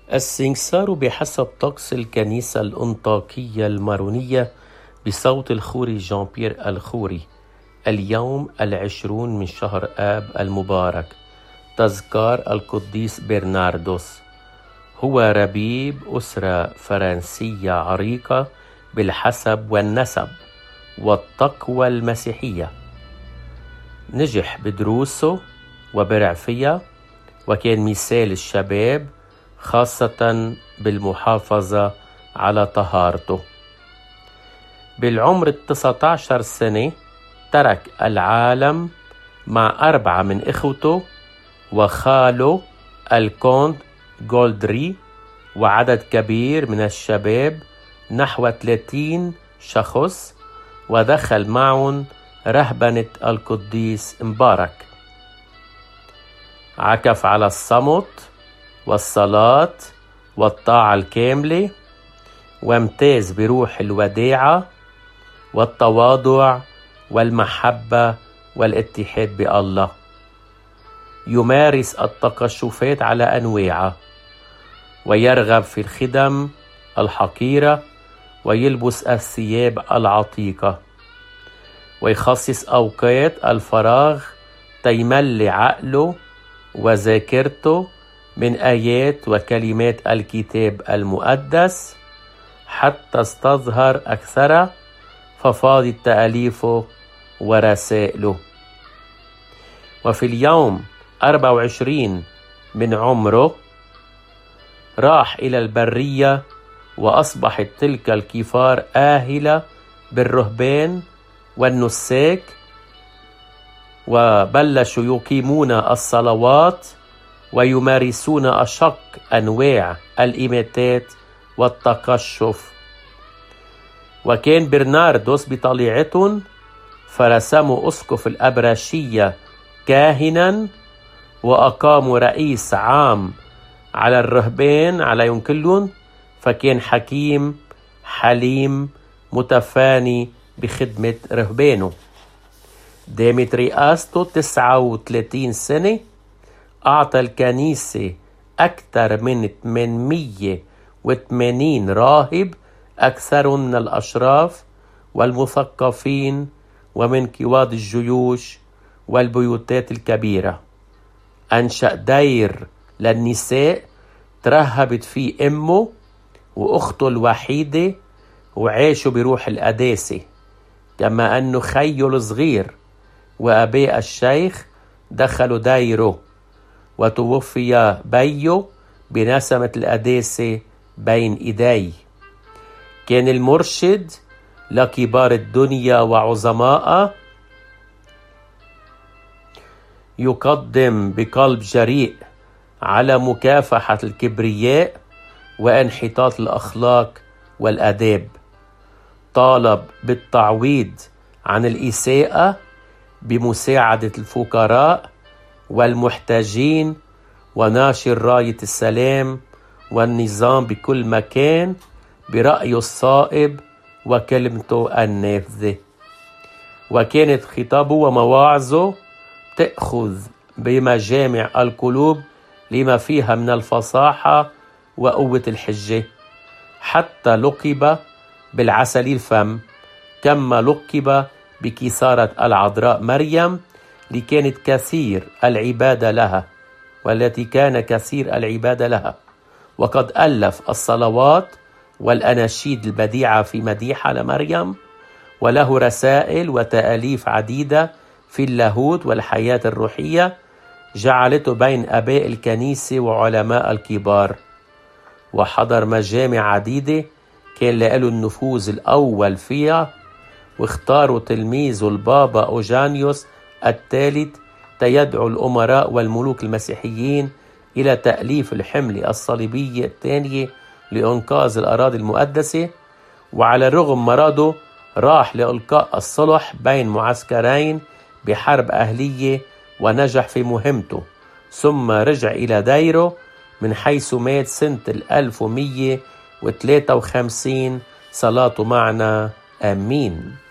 السنكسار بحسب طقس الكنيسة الأنطاكية المارونية بصوت الخوري جان بيير الخوري. اليوم 20 من شهر آب المبارك، تذكار القديس برناردوس. هو ربيب أسرة فرنسية عريقة بالحسب والنسب والتقوى المسيحية. نجح بدروسه وبرعفية، وكان مثال الشباب خاصة بالمحافظة على طهارته. بالعمر 19 سنة ترك العالم مع 4 من إخوته وخاله الكونت جولدري وعدد كبير من الشباب نحو 30 شخص، ودخل معهم رهبنة القديس مبارك. عكف على الصمت والصلاة والطاعة الكاملة، وامتاز بروح الوداعة والتواضع والمحبة والاتحاد بالله. يمارس التقشفات على أنواعها، ويرغب في الخدم الحقيرة، ويلبس الثياب العتيقة، ويخصص أوقات الفراغ تيملي عقله وذاكرته من آيات وكلمات الكتاب المقدس حتى استظهر أكثر، ففاضت تأليفه ورسائله. وفي اليوم 24 من عمره راح إلى البرية، وأصبحت تلك الكفار آهلة بالرهبان والنساك، وبلشوا يقيمون الصلوات ويمارسون أشق أنواع الإماتات والتقشف. وكان برناردوس بطليعة فرسموا أسقف الأبرشية كاهنا، وأقاموا رئيس عام على الرهبان عليهم كلهم، فكان حكيم حليم متفاني بخدمة رهبانه. دامت رئاسته 39 سنة، أعطى الكنيسة أكثر من 880 راهب، أكثرهم من الأشراف والمثقفين ومن قواد الجيوش والبيوتات الكبيرة. أنشأ دير للنساء ترهبت فيه أمه وأخته الوحيدة، وعاشوا بروح القداسة، كما أنه خيه الصغير وأباء الشيخ دخلوا دايره، وتوفي بيه بنسمة القداسة بين إيديه. كان المرشد لكبار الدنيا وعظمائها، يقدم بقلب جريء على مكافحة الكبرياء وانحطاط الأخلاق والآداب. طالب بالتعويض عن الإساءة بمساعدة الفقراء والمحتاجين، وناشر راية السلام والنظام بكل مكان برأيه الصائب وكلمته النافذة. وكانت خطابه ومواعظه تأخذ بمجامع القلوب لما فيها من الفصاحة وقوة الحجة، حتى لقب بالعسل الفم، كما لقب بكسارة العذراء مريم لكانت كثير العبادة لها، والتي كان كثير العبادة لها. وقد ألف الصلوات والأناشيد البديعة في مديحة لمريم، وله رسائل وتأليف عديدة في اللاهوت والحياة الروحية جعلته بين أباء الكنيسة وعلماء الكبار. وحضر مجامع عديدة كان له النفوذ الأول فيها، واختاروا تلميذه البابا أوجانيوس الثالث تيدعو الأمراء والملوك المسيحيين إلى تأليف الحملة الصليبية الثانية لإنقاذ الأراضي المقدسة. وعلى الرغم مرضه راح لإلقاء الصلح بين معسكرين بحرب أهلية، ونجح في مهمته، ثم رجع إلى ديره من حيث مات سنة 1153. صلاته معنا، آمين.